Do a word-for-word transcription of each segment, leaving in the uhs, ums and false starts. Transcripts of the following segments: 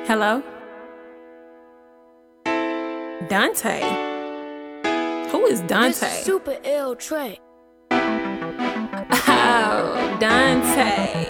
Hello? Dante? Who is Dante? This is super ill Trey. Oh, Dante.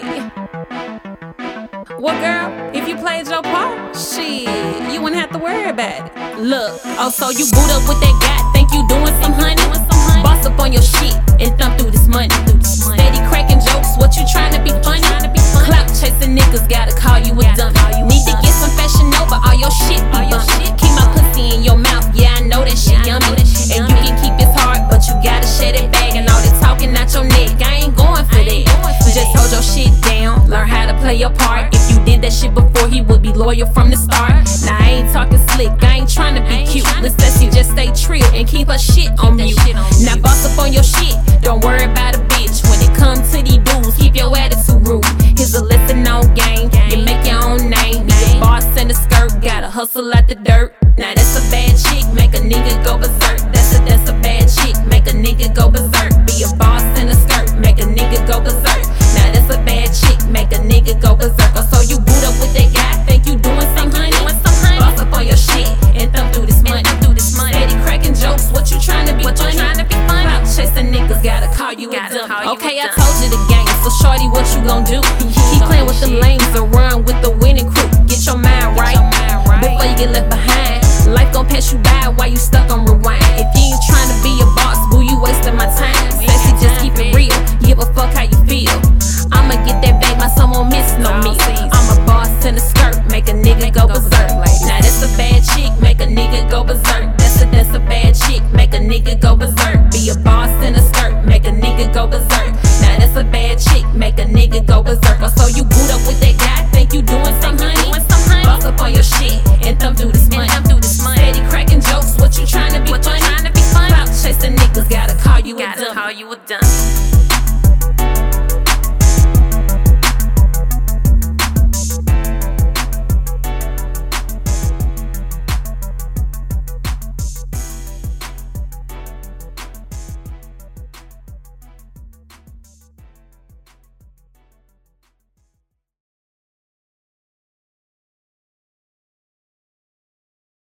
Well, girl, if you played your part, shit, you wouldn't have to worry about it. Look, oh, so you boot up with that guy, think you doing some honey? Boss up on your shit and thump through this money. Steady cracking jokes, what you trying to be funny? Clout chasing niggas, gotta call you a dummy. Need to get some fashion over, all your shit be bumpy. Keep my pussy in your mouth, yeah, I know that shit yummy. And you can keep it hard, but you gotta share that bag. And all that talking out your neck, I ain't going for that. Just hold your shit down, learn how to play your part. If you did that shit before, he would be loyal from the start. Now I ain't talking slick, I ain't trying to be cute. Let's see, just stay trill and keep her shit on mute. Now boss up on your shit, don't worry about a bitch. When it comes to these dudes, keep your attitude rude. Here's a lesson on game, you make your own name. Need a boss and a skirt, gotta hustle out the dirt. Now that's a bad chick, make a nigga go berserk. That's a, that's a bad chick, make a nigga go berserk. Be a boss and a skirt, make a nigga go berserk. Now that's a bad chick, make a nigga go berserk. Oh, so you boot up with that guy, think you doing some honey? Boss up on your shit and thump through this money. Steady cracking jokes, what you trying to be funny? Clout chasing niggas, gotta call you a dummy. Okay, I told you the game, so shorty, what you gon' do? Keep playing with them lames or run with the winning crew. Get your mind right before you get left behind. Life gon' pass you by while you stuck on rewind.